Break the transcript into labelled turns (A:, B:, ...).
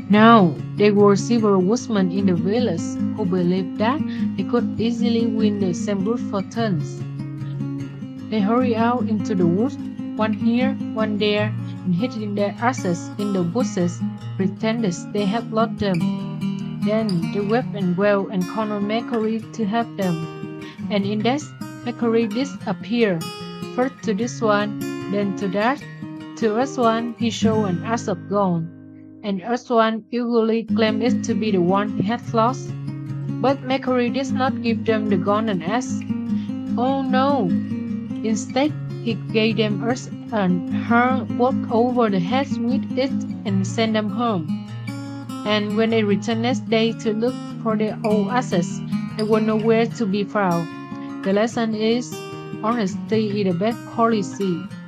A: Now, there were several woodsmen in the village who believed that they could easily win the same good fortunes. They hurried out into the woods, one here, one there, and hiding their asses in the bushes, pretended they had lost them. Then they wept and wailed and called on Mercury to help them. And in that, Mercury disappeared, first to this one, then to that. To Earth-one he showed an ass of gold, and Earth-one eagerly claimed it to be the one he had lost. But Mercury did not give them the golden ass. Oh no! Instead, he gave them earth and her walked over the heads with it and sent them home. And when they returned next day to look for their old asses, they were nowhere to be found. The lesson is honesty is the best policy.